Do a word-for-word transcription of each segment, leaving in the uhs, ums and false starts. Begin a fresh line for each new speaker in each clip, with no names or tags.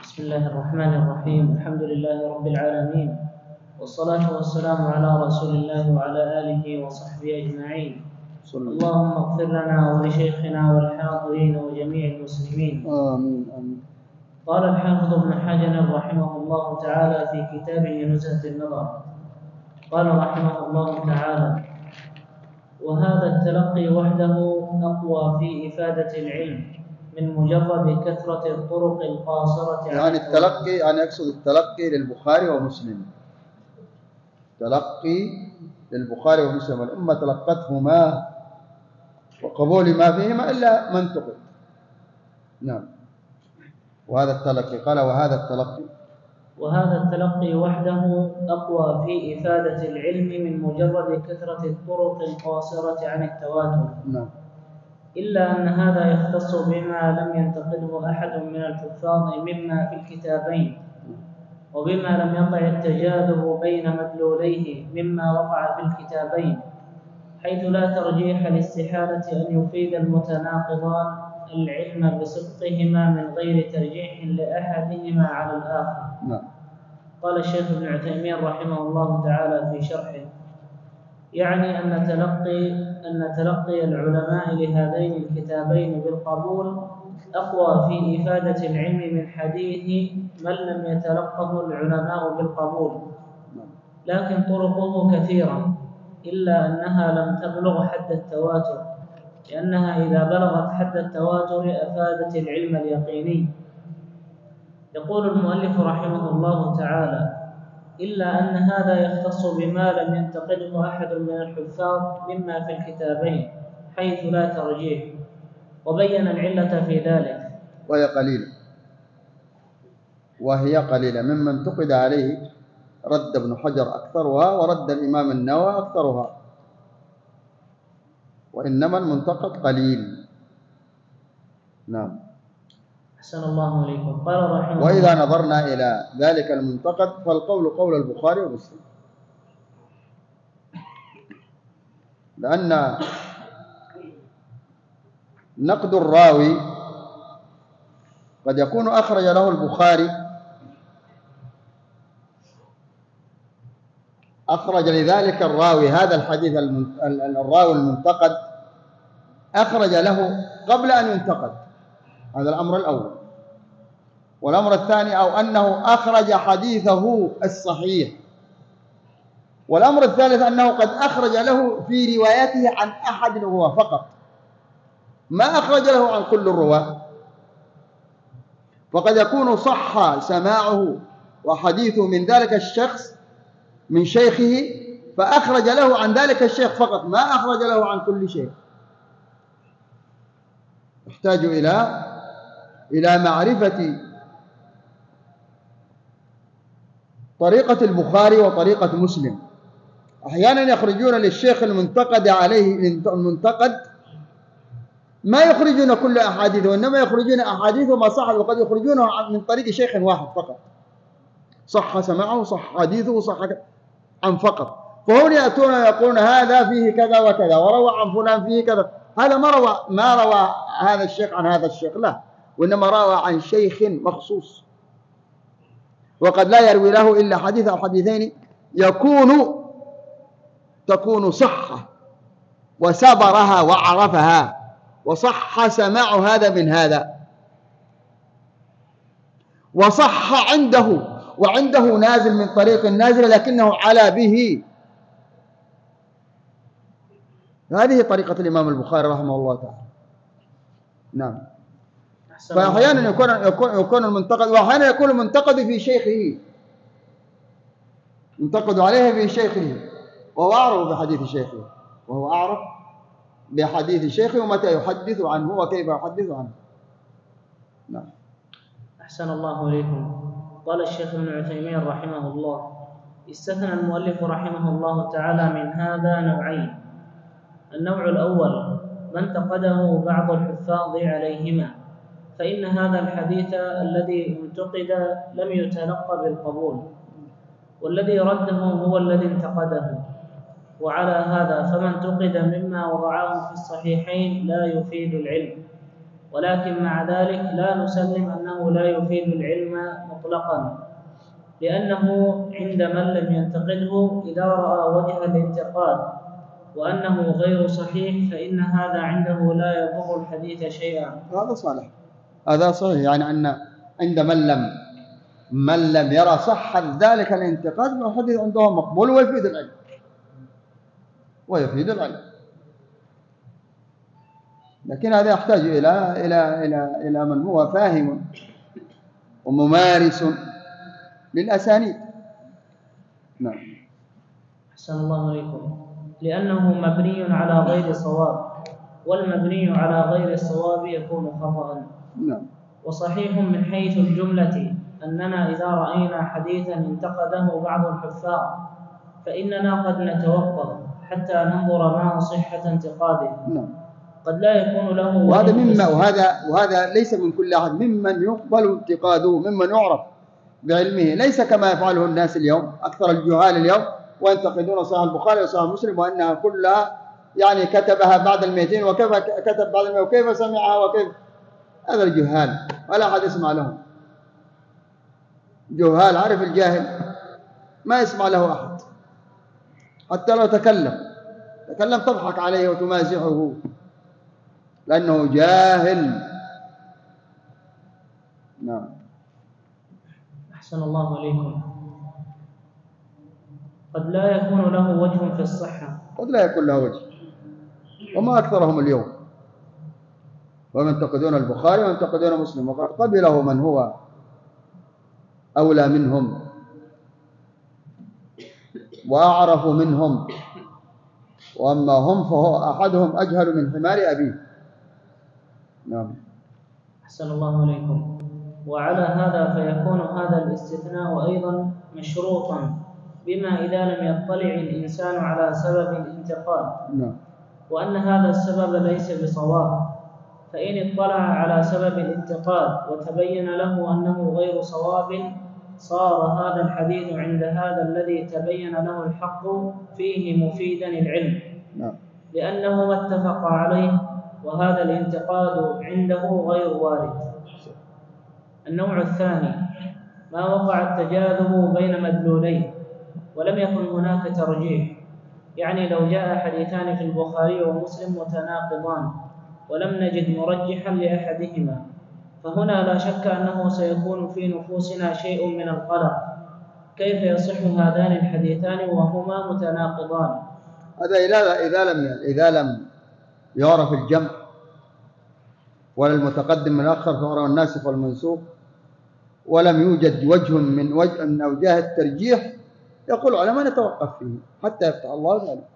بسم الله الرحمن الرحيم. الحمد لله رب العالمين، والصلاة والسلام على رسول الله وعلى آله وصحبه أجمعين. اللهم اغفر لنا ولشيخنا والحاضرين وجميع المسلمين.
آمين آمين.
قال الحافظ ابن حجر رحمه الله تعالى في كتابه نزهة النظر، قال رحمه الله تعالى: وهذا التلقي وحده أقوى في إفادة العلم من مجرد كثرة الطرق القاصرة.
يعني التلقي يعني يقصد التلقي للبخاري ومسلم، تلقي للبخاري ومسلم، الأمة تلقتهما وقبول ما فيهما إلا من تقل. نعم. وهذا التلقي، قال وهذا التلقي
وهذا التلقي وحده أقوى في إفادة العلم من مجرد كثرة الطرق القاصرة عن التواتر.
نعم.
إلا أن هذا يختص بما لم ينتقده أحد من الحفاظ مما في الكتابين، وبما لم يقع التجاذب بين مدلوليه مما وقع في الكتابين، حيث لا ترجيح لاستحالة أن يفيد المتناقضان العلم بصدقهما من غير ترجيح لأحدهما على الآخر.
نعم.
قال الشيخ ابن عثيمين رحمه الله تعالى في شرحه: يعني أن تلقي أن تلقي العلماء لهذين الكتابين بالقبول أقوى في إفادة العلم من حديث من لم يتلقه العلماء بالقبول، لكن طرقه كثيرة، إلا أنها لم تبلغ حد التواتر، لأنها إذا بلغت حد التواتر أفادت العلم اليقيني. يقول المؤلف رحمه الله تعالى: إلا أن هذا يختص بما لم ينتقده أحد من الحفاظ مما في الكتابين حيث لا ترجيح، وبين العلة في ذلك.
وهي قليلة وهي قليلة ممن انتقد عليه رد ابن حجر أكثرها، ورد الإمام النووي أكثرها، وإنما المنتقد قليل. نعم.
أحسن الله عليكم. قال رحمه الله:
وإذا نظرنا إلى ذلك المنتقد فالقول قول البخاري ومسلم، لأن نقد الراوي قد يكون أخرج له البخاري، أخرج لذلك الراوي هذا الحديث الراوي المنتقد أخرج له قبل أن ينتقد، هذا الأمر الأول. والأمر الثاني أو أنه أخرج حديثه الصحيح. والأمر الثالث أنه قد أخرج له في روايته عن أحد الرواة فقط، ما أخرج له عن كل الرواة، فقد يكون صح سماعه وحديثه من ذلك الشخص من شيخه، فأخرج له عن ذلك الشيخ فقط، ما أخرج له عن كل شيء. يحتاج إلى إلى معرفة طريقة البخاري وطريقة مسلم. أحيانا يخرجون للشيخ المنتقد عليه المنتقد ما يخرجون كل أحاديثه، وإنما يخرجون أحاديثه ما صح، وقد يخرجونه من طريق شيخ واحد فقط، صح سمعه صح حديثه صح عن فقط. فهم يأتون يقولون هذا فيه كذا وكذا، وروى عن فلان فيه كذا، هذا ما روى ما روى هذا الشيخ عن هذا الشيخ، لا، وإنما روى عن شيخ مخصوص، وقد لا يروي له إلا حديث أو حديثين يكون تكون صحة وسبرها وعرفها وصح سماع هذا من هذا، وصح عنده وعنده نازل من طريق نازل لكنه على به. هذه طريقة الإمام البخاري رحمه الله تعالى. نعم. فأحيانا يكون يكون يكون المنتقد، وأحيانا يكون المنتقد في شيخه، ينتقد عليه في شيخه، وهو أعرف بحديث شيخه، وهو أعرف بحديث شيخه ومتى يحدث عنه وكيف يحدث عنه. نعم.
أحسن الله إليكم. قال الشيخ ابن عثيمين رحمه الله: استثنى المؤلف رحمه الله تعالى من هذا نوعين. النوع الأول ما انتقده بعض الحفاظ عليهما، فإن هذا الحديث الذي انتقد لم يتلقى بالقبول، والذي رده هو الذي انتقده. وعلى هذا فما انتقد مما وضعاه في الصحيحين لا يفيد العلم، ولكن مع ذلك لا نسلم أنه لا يفيد العلم مطلقا، لأنه عند من لم ينتقده إذا رأى وجه الانتقاد وأنه غير صحيح فإن هذا عنده لا يضر الحديث شيئا.
هذا صالح، هذا صحيح، يعني أن عند من لم من لم يرى صحة ذلك الانتقاد فالحديث عنده مقبول ويفيد العلم ويفيد العلم. لكن هذا يحتاج إلى إلى إلى إلى من هو فاهم وممارس للأسانيد. نعم.
أحسن الله عليكم. لأنه مبني على غير صواب، والمبني على غير الصواب يكون خطأ.
نعم.
وصحيح من حيث الجملة أننا إذا رأينا حديثا انتقده بعض الحفاظ فإننا قد نتوقف حتى ننظر ما صحة انتقاده.
نعم.
قد لا يكون له
وهذا مما وهذا وهذا ليس من كل أحد، ممن يقبل انتقاده، ممن يعرف بعلمه، ليس كما يفعله الناس اليوم، أكثر الجهال اليوم، وينتقدون صحيح البخاري وصحيح مسلم وأنها كلها يعني كتبها بعد المئتين وكيف كتب بعد المئة وكيف سمعها وكيف. هذا الجهال ولا أحد يسمع لهم، جهال. عارف الجاهل ما يسمع له أحد، حتى لو تكلم تكلم تضحك عليه وتمازحه لأنه جاهل. نعم.
أحسن الله عليكم. قد لا يكون له وجه في الصحة.
قد لا يكون له وجه، وما أكثرهم اليوم، وينتقدون البخاري وينتقدون مسلم، وقد قبله من هو أولى منهم وأعرف منهم، وأما هم فهو أحدهم أجهل من حمار أبيه. نعم.
أحسن الله عليكم. وعلى هذا فيكون هذا الاستثناء أيضا مشروطا بما إذا لم يطلع الإنسان على سبب الانتقاد.
نعم.
وأن هذا السبب ليس بصواب، فإن اطلع على سبب الانتقاد وتبين له أنه غير صواب صار هذا الحديث عند هذا الذي تبين له الحق فيه مفيدا العلم.
نعم.
لأنه ما اتفق عليه، وهذا الانتقاد عنده غير وارد. النوع الثاني ما وقع التجاذب بين مدلولين ولم يكن هناك ترجيح، يعني لو جاء حديثان في البخاري ومسلم متناقضان ولم نجد مرجحا لأحدهما، فهنا لا شك أنه سيكون في نفوسنا شيء من القلق، كيف يصح هذان الحديثان وهما متناقضان؟
هذا إذا إذا لم إذا لم يعرف الجمع ولا المتقدم من الآخر فهو الناسخ والمنسوخ، ولم يوجد وجه من وجه من أوجه الترجيح، يقول العلماء نتوقف فيه حتى يفتح الله ذلك،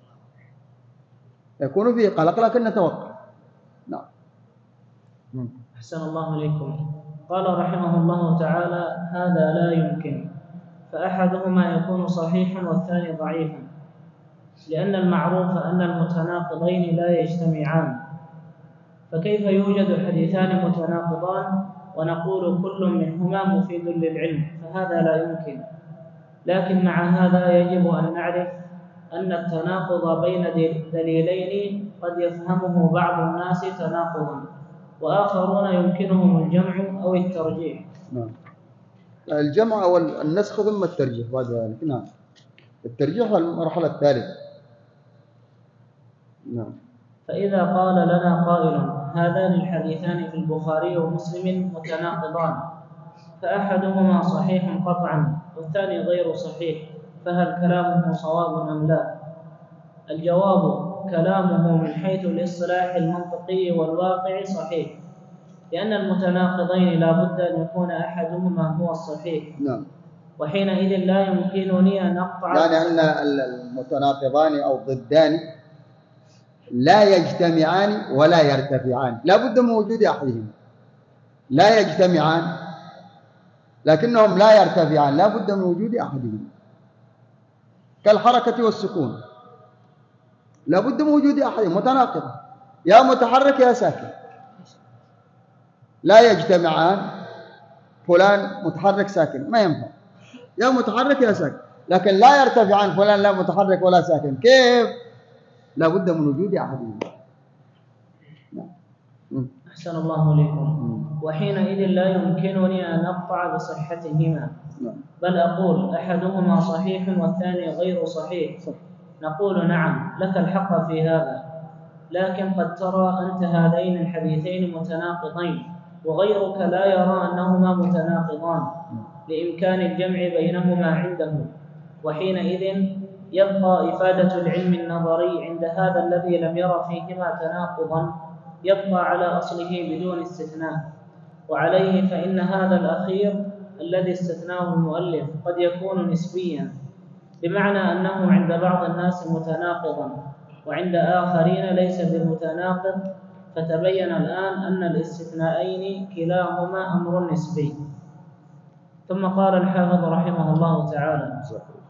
يكون فيه قلق لكن نتوقف. نعم.
أحسن الله عليكم. قال رحمه الله تعالى: هذا لا يمكن، فأحدهما يكون صحيحا والثاني ضعيفا، لأن المعروف أن المتناقضين لا يجتمعان، فكيف يوجد حديثان متناقضان ونقول كل منهما مفيد للعلم؟ فهذا لا يمكن. لكن مع هذا يجب أن نعرف أن التناقض بين دليلين قد يفهمه بعض الناس تناقضا، وآخرون يمكنهم الجمع أو الترجيح.
نعم. الجمع أو النسخ ثم الترجيح بعد ذلك. نعم. الترجيح المرحلة الثالثة. نعم.
فإذا قال لنا قائل: هذان الحديثان في البخاري ومسلم متناقضان، فأحدهما صحيح قطعا والثاني غير صحيح، فهل كلامه صواب أم لا؟ الجواب: كلامه من حيث الاصطلاح المنطقي والواقع صحيح، لأن المتناقضين لا بد أن يكون أحدهما هو الصحيح.
نعم.
وحينئذ لا يمكنني أن أقطع،
يعني أن المتناقضان أو ضدان لا يجتمعان ولا يرتفعان، لا بد من وجود أحدهما. لا يجتمعان لكنهم لا يرتفعان، لا بد من وجود أحدهما، كالحركة والسكون، لا بد من وجود أحدهما. متناقضة، يا متحرك يا ساكن، لا يجتمعان. فلان متحرك ساكن ما ينفع، يا متحرك يا ساكن، لكن لا يرتفعان. فلان لا متحرك ولا ساكن، كيف؟ لا بد من وجود أحدهما.
أحسن الله إليكم. وحينئذ لا يمكنني أن أقطع بصحتهما، بل أقول أحدهما صحيح والثاني غير صحيح. نقول نعم لك الحق في هذا، لكن قد ترى أنت هذين الحديثين متناقضين وغيرك لا يرى أنهما متناقضان لإمكان الجمع بينهما عنده، وحينئذ يبقى إفادة العلم النظري عند هذا الذي لم ير فيهما تناقضا يبقى على أصله بدون استثناء. وعليه فإن هذا الأخير الذي استثناه المؤلف قد يكون نسبيا، بمعنى أنه عند بعض الناس متناقضا وعند آخرين ليس بمتناقض، فتبين الآن أن الاستثناءين كلاهما أمر نسبي. ثم قال الحافظ رحمه الله تعالى: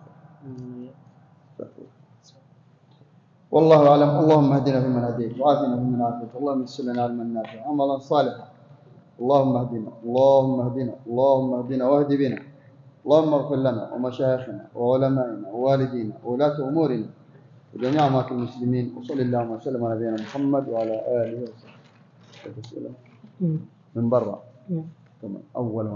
والله أعلم. اللهم اهدنا فيمن هديت وعافنا فيمن عافيت، اللهم يسر لنا علما نافعا عملا صالحا، اللهم اهدنا اللهم اهدنا اللهم اهدنا واهد بنا، اللهم اغفر لنا ومشايخنا وعلمائنا ووالدينا وولاة أمورنا وجميع أماكن المسلمين، وصلى اللهم وسلم على نبينا محمد وعلى آله وصحبه. من برا. أول